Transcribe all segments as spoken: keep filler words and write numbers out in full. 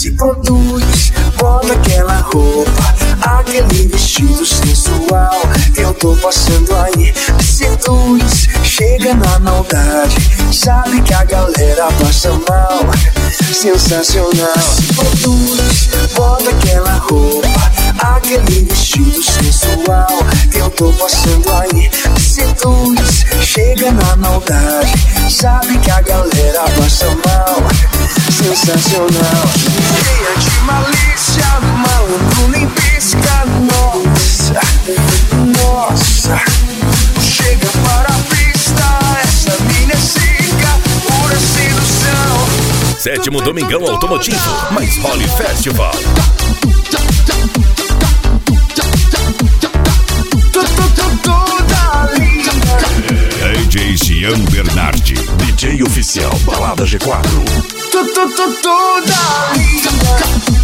Se produz, bota aquela roupa, aquele vestido sensual. Eu tô passando aí, me seduz, chega na maldade. Sabe que a galera passa mal, sensacional. Se produz, bota aquela roupa, aquele vestido sensual. Eu tô passando aí, me seduz, chega na maldade. Sabe que a galera passa mal, sensacional. Cheia de malícia, malandro nem pisca. Nossa, nossa, chega para a pista. Essa mina é seca, pura sedução. Sétimo Domingão Automotivo, mais Holly Festival. D J Cian Bernardi, D J oficial Balada G quatro. Toda linda.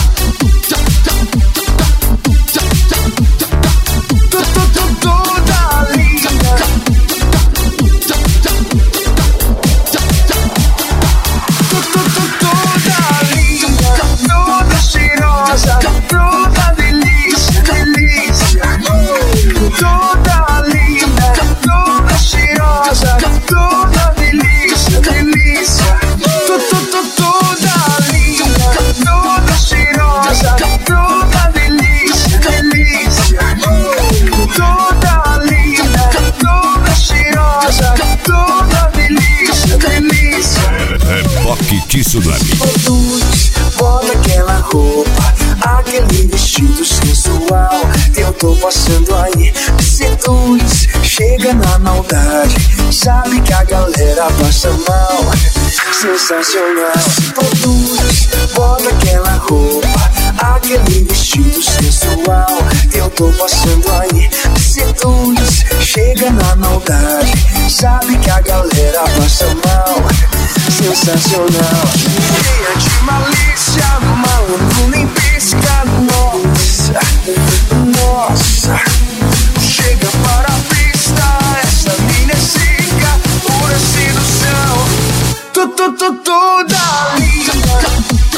Tsunami. Produz, bota aquela roupa, aquele vestido sensual. Eu tô passando aí, me seduz, chega na maldade. Sabe que a galera passa mal, sensacional. Produz, bota aquela roupa, aquele vestido sensual. Eu tô passando aí, me seduz, chega na maldade. Sabe que a galera passa mal, sensacional. Cheia de malícia, malandro nem pisca. Nossa, nossa, chega para a pista. Essa mina é seca, pura sedução. Tu, tu, tu, toda linda.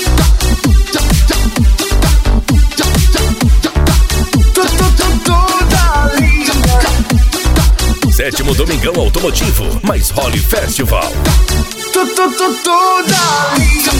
Tu, tu, tu, toda linda. Sétimo Domingão Automotivo, mais Holly Festival. Toda linda.